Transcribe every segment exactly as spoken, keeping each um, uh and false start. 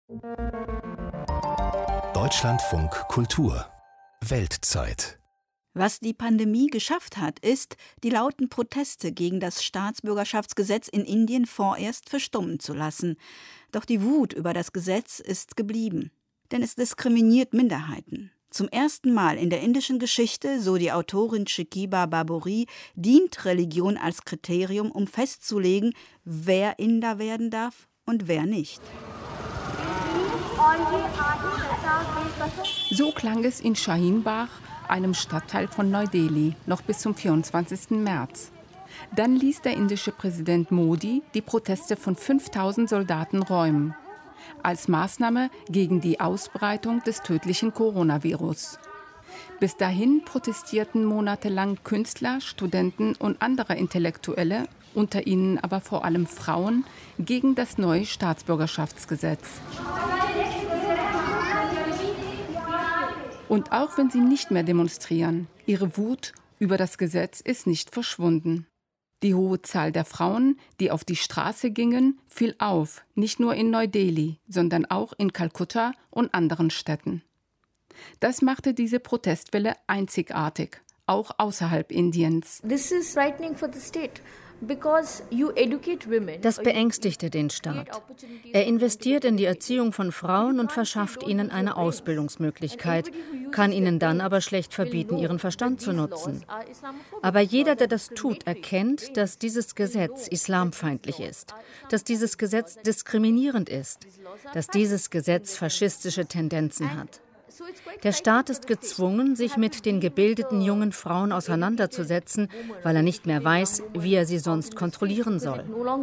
Deutschlandfunk Kultur Weltzeit. Was die Pandemie geschafft hat, ist, die lauten Proteste gegen das Staatsbürgerschaftsgesetz in Indien vorerst verstummen zu lassen. Doch die Wut über das Gesetz ist geblieben. Denn es diskriminiert Minderheiten. Zum ersten Mal in der indischen Geschichte, so die Autorin Shikiba Baburi, dient Religion als Kriterium, um festzulegen, wer Inder werden darf und wer nicht. So klang es in Shaheen Bagh, einem Stadtteil von Neu-Delhi, noch bis zum vierundzwanzigsten März. Dann ließ der indische Präsident Modi die Proteste von fünftausend Soldaten räumen. Als Maßnahme gegen die Ausbreitung des tödlichen Coronavirus. Bis dahin protestierten monatelang Künstler, Studenten und andere Intellektuelle, unter ihnen aber vor allem Frauen, gegen das neue Staatsbürgerschaftsgesetz. Und auch wenn sie nicht mehr demonstrieren, ihre Wut über das Gesetz ist nicht verschwunden. Die hohe Zahl der Frauen, die auf die Straße gingen, fiel auf, nicht nur in Neu-Delhi, sondern auch in Kalkutta und anderen Städten. Das machte diese Protestwelle einzigartig, auch außerhalb Indiens. This is frightening for the state. Das beängstigte den Staat. Er investiert in die Erziehung von Frauen und verschafft ihnen eine Ausbildungsmöglichkeit, kann ihnen dann aber schlecht verbieten, ihren Verstand zu nutzen. Aber jeder, der das tut, erkennt, dass dieses Gesetz islamfeindlich ist, dass dieses Gesetz diskriminierend ist, dass dieses Gesetz faschistische Tendenzen hat. Der Staat ist gezwungen, sich mit den gebildeten jungen Frauen auseinanderzusetzen, weil er nicht mehr weiß, wie er sie sonst kontrollieren soll.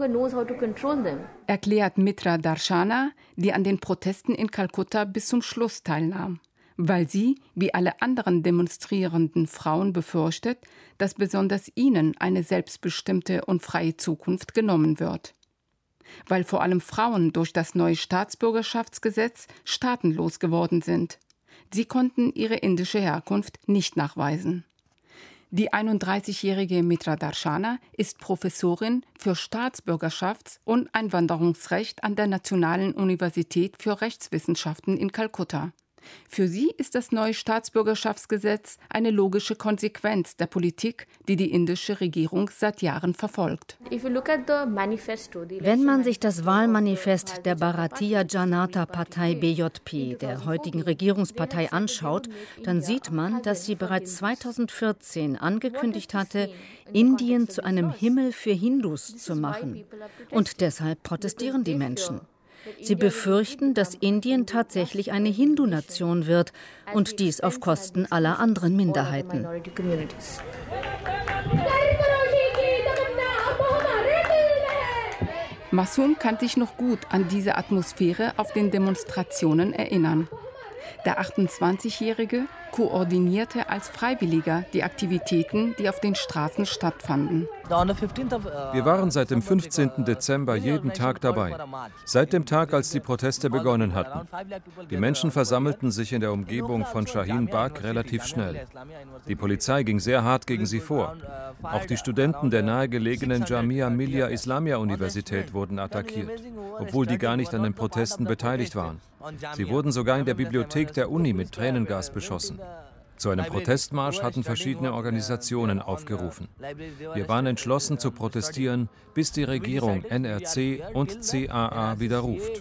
Erklärt Mitra Darshana, die an den Protesten in Kalkutta bis zum Schluss teilnahm, weil sie, wie alle anderen demonstrierenden Frauen, befürchtet, dass besonders ihnen eine selbstbestimmte und freie Zukunft genommen wird. Weil vor allem Frauen durch das neue Staatsbürgerschaftsgesetz staatenlos geworden sind. Sie konnten ihre indische Herkunft nicht nachweisen. Die einunddreißigjährige Mitra Darshana ist Professorin für Staatsbürgerschafts- und Einwanderungsrecht an der Nationalen Universität für Rechtswissenschaften in Kalkutta. Für sie ist das neue Staatsbürgerschaftsgesetz eine logische Konsequenz der Politik, die die indische Regierung seit Jahren verfolgt. Wenn man sich das Wahlmanifest der Bharatiya Janata Party B J P, der heutigen Regierungspartei, anschaut, dann sieht man, dass sie bereits zweitausendvierzehn angekündigt hatte, Indien zu einem Himmel für Hindus zu machen. Und deshalb protestieren die Menschen. Sie befürchten, dass Indien tatsächlich eine Hindu-Nation wird und dies auf Kosten aller anderen Minderheiten. Masum kann sich noch gut an diese Atmosphäre auf den Demonstrationen erinnern. Der achtundzwanzigjährige koordinierte als Freiwilliger die Aktivitäten, die auf den Straßen stattfanden. Wir waren seit dem fünfzehnten Dezember jeden Tag dabei, seit dem Tag, als die Proteste begonnen hatten. Die Menschen versammelten sich in der Umgebung von Shaheen Bagh relativ schnell. Die Polizei ging sehr hart gegen sie vor. Auch die Studenten der nahegelegenen Jamia Millia Islamia Universität wurden attackiert, obwohl die gar nicht an den Protesten beteiligt waren. Sie wurden sogar in der Bibliothek der Uni mit Tränengas beschossen. Zu einem Protestmarsch hatten verschiedene Organisationen aufgerufen. Wir waren entschlossen zu protestieren, bis die Regierung N R C und C A A widerruft.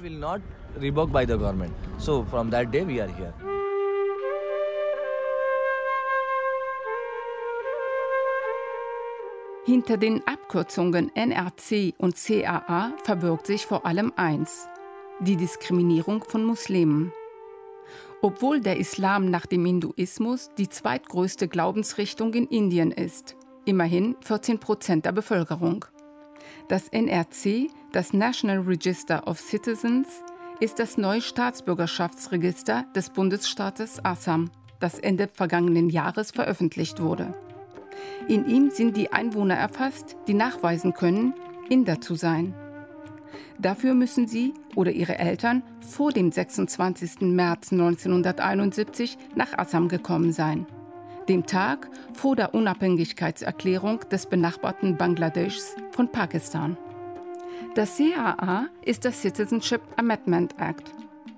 Hinter den Abkürzungen N R C und C A A verbirgt sich vor allem eins: die Diskriminierung von Muslimen. Obwohl der Islam nach dem Hinduismus die zweitgrößte Glaubensrichtung in Indien ist, immerhin vierzehn Prozent der Bevölkerung. Das N R C, das National Register of Citizens, ist das neue Staatsbürgerschaftsregister des Bundesstaates Assam, das Ende vergangenen Jahres veröffentlicht wurde. In ihm sind die Einwohner erfasst, die nachweisen können, Inder zu sein. Dafür müssen sie oder ihre Eltern vor dem sechsundzwanzigsten März neunzehnhunderteinundsiebzig nach Assam gekommen sein, dem Tag vor der Unabhängigkeitserklärung des benachbarten Bangladeschs von Pakistan. Das C A A ist das Citizenship Amendment Act.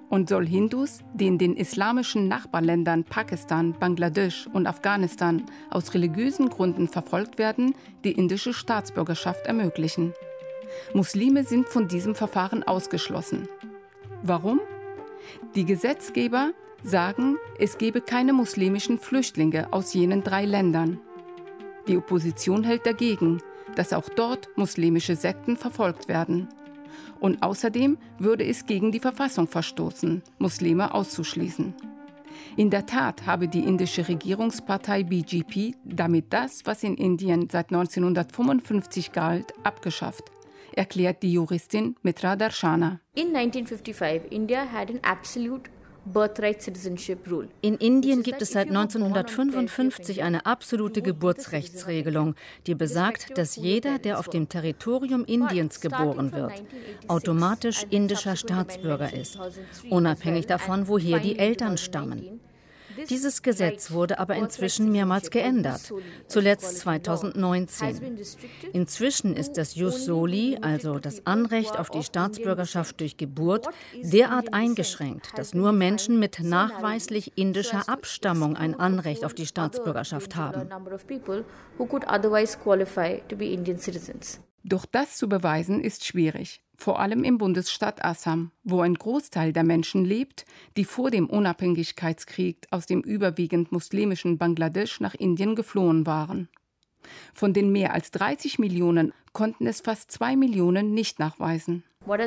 und soll Hindus, die in den islamischen Nachbarländern Pakistan, Bangladesch und Afghanistan aus religiösen Gründen verfolgt werden, die indische Staatsbürgerschaft ermöglichen. Muslime sind von diesem Verfahren ausgeschlossen. Warum? Die Gesetzgeber sagen, es gebe keine muslimischen Flüchtlinge aus jenen drei Ländern. Die Opposition hält dagegen, dass auch dort muslimische Sekten verfolgt werden. Und außerdem würde es gegen die Verfassung verstoßen, Muslime auszuschließen. In der Tat habe die indische Regierungspartei B J P damit das, was in Indien seit neunzehnhundertfünfundfünfzig galt, abgeschafft, erklärt die Juristin Mitra Darshana. In nineteen fifty-five, India had an absolute birthright citizenship rule. In Indien gibt es seit neunzehnhundertfünfundfünfzig eine absolute Geburtsrechtsregelung, die besagt, dass jeder, der auf dem Territorium Indiens geboren wird, automatisch indischer Staatsbürger ist, unabhängig davon, woher die Eltern stammen. Dieses Gesetz wurde aber inzwischen mehrmals geändert, zuletzt zweitausendneunzehn. Inzwischen ist das Jus soli, also das Anrecht auf die Staatsbürgerschaft durch Geburt, derart eingeschränkt, dass nur Menschen mit nachweislich indischer Abstammung ein Anrecht auf die Staatsbürgerschaft haben. Doch das zu beweisen ist schwierig. Vor allem im Bundesstaat Assam, wo ein Großteil der Menschen lebt, die vor dem Unabhängigkeitskrieg aus dem überwiegend muslimischen Bangladesch nach Indien geflohen waren. Von den mehr als dreißig Millionen konnten es fast zwei Millionen nicht nachweisen.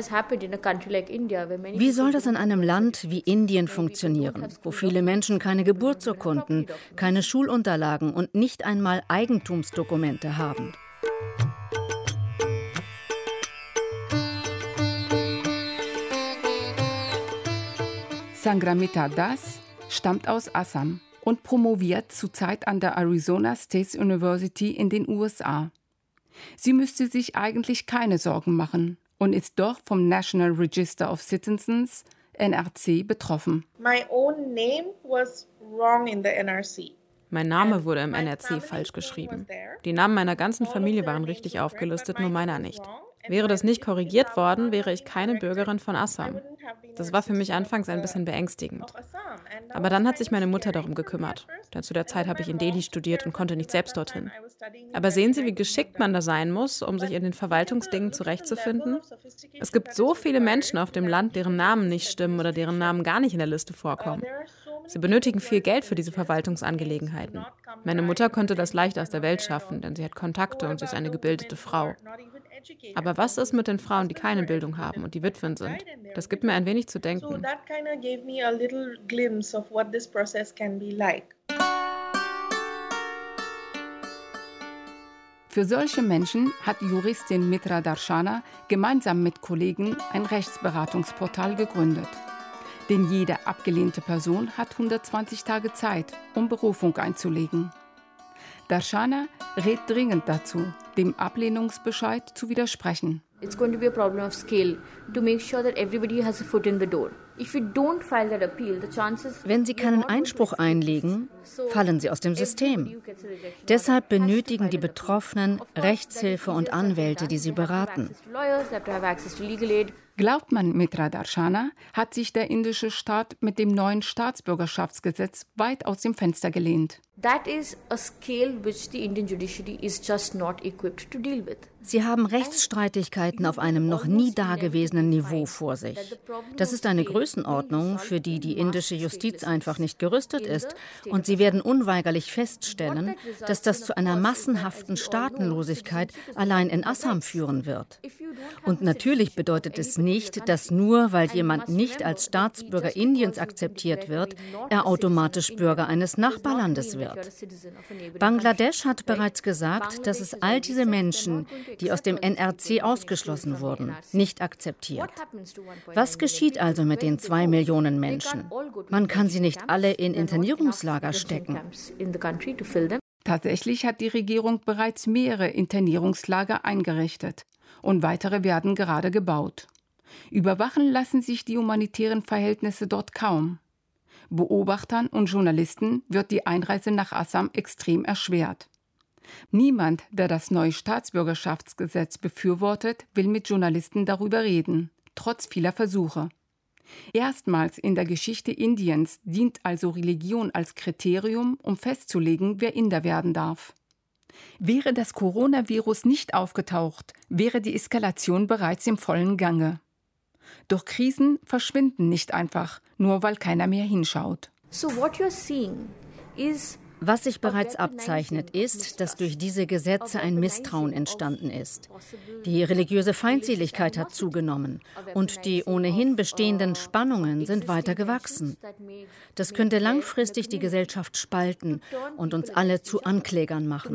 Wie soll das in einem Land wie Indien funktionieren, wo viele Menschen keine Geburtsurkunden, keine Schulunterlagen und nicht einmal Eigentumsdokumente haben? Sangramita Das stammt aus Assam und promoviert zurzeit an der Arizona State University in den U S A. Sie müsste sich eigentlich keine Sorgen machen und ist doch vom National Register of Citizens, N R C, betroffen. My own name was wrong in the N R C. Mein Name wurde im N R C falsch geschrieben. Die Namen meiner ganzen Familie waren richtig aufgelistet, nur meiner nicht. Wäre das nicht korrigiert worden, wäre ich keine Bürgerin von Assam. Das war für mich anfangs ein bisschen beängstigend. Aber dann hat sich meine Mutter darum gekümmert, denn zu der Zeit habe ich in Delhi studiert und konnte nicht selbst dorthin. Aber sehen Sie, wie geschickt man da sein muss, um sich in den Verwaltungsdingen zurechtzufinden? Es gibt so viele Menschen auf dem Land, deren Namen nicht stimmen oder deren Namen gar nicht in der Liste vorkommen. Sie benötigen viel Geld für diese Verwaltungsangelegenheiten. Meine Mutter konnte das leicht aus der Welt schaffen, denn sie hat Kontakte und sie ist eine gebildete Frau. Aber was ist mit den Frauen, die keine Bildung haben und die Witwen sind? Das gibt mir ein wenig zu denken. Für solche Menschen hat Juristin Mitra Darshana gemeinsam mit Kollegen ein Rechtsberatungsportal gegründet. Denn jede abgelehnte Person hat hundertzwanzig Tage Zeit, um Berufung einzulegen. Darshana rät dringend dazu, dem Ablehnungsbescheid zu widersprechen. It's going to be a problem of scale to make sure that everybody has a foot in the door. If you don't file that appeal, the chances. Wenn Sie keinen Einspruch einlegen, fallen Sie aus dem System. Deshalb benötigen die Betroffenen Rechtshilfe und Anwälte, die sie beraten. Glaubt man Mitra Darshana, hat sich der indische Staat mit dem neuen Staatsbürgerschaftsgesetz weit aus dem Fenster gelehnt. That is a scale which the Indian judiciary is just not equipped to deal with. Sie haben Rechtsstreitigkeiten auf einem noch nie dagewesenen Niveau vor sich. Das ist eine Größenordnung, für die die indische Justiz einfach nicht gerüstet ist. Und sie werden unweigerlich feststellen, dass das zu einer massenhaften Staatenlosigkeit allein in Assam führen wird. Und natürlich bedeutet es nicht, dass nur weil jemand nicht als Staatsbürger Indiens akzeptiert wird, er automatisch Bürger eines Nachbarlandes wird. Bangladesch hat bereits gesagt, dass es all diese Menschen, die aus dem N R C ausgeschlossen wurden, nicht akzeptiert. Was geschieht also mit den zwei Millionen Menschen? Man kann sie nicht alle in Internierungslager stecken. Tatsächlich hat die Regierung bereits mehrere Internierungslager eingerichtet und weitere werden gerade gebaut. Überwachen lassen sich die humanitären Verhältnisse dort kaum. Beobachtern und Journalisten wird die Einreise nach Assam extrem erschwert. Niemand, der das neue Staatsbürgerschaftsgesetz befürwortet, will mit Journalisten darüber reden, trotz vieler Versuche. Erstmals in der Geschichte Indiens dient also Religion als Kriterium, um festzulegen, wer Inder werden darf. Wäre das Coronavirus nicht aufgetaucht, wäre die Eskalation bereits im vollen Gange. Doch Krisen verschwinden nicht einfach, nur weil keiner mehr hinschaut. So what you're seeing is Was sich bereits abzeichnet, ist, dass durch diese Gesetze ein Misstrauen entstanden ist. Die religiöse Feindseligkeit hat zugenommen und die ohnehin bestehenden Spannungen sind weiter gewachsen. Das könnte langfristig die Gesellschaft spalten und uns alle zu Anklägern machen.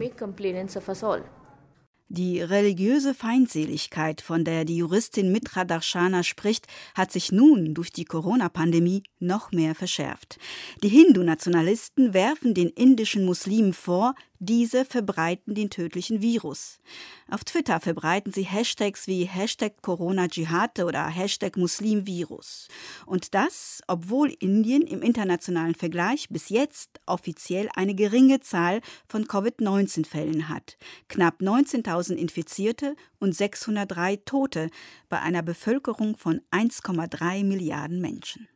Die religiöse Feindseligkeit, von der die Juristin Mitra Darshana spricht, hat sich nun durch die Corona-Pandemie noch mehr verschärft. Die Hindu-Nationalisten werfen den indischen Muslimen vor, diese verbreiten den tödlichen Virus. Auf Twitter verbreiten sie Hashtags wie Hashtag Corona-Dschihad oder Hashtag Muslimvirus. Und das, obwohl Indien im internationalen Vergleich bis jetzt offiziell eine geringe Zahl von Covid neunzehn Fällen hat. Knapp neunzehntausend Infizierte und sechshundertdrei Tote bei einer Bevölkerung von eins Komma drei Milliarden Menschen.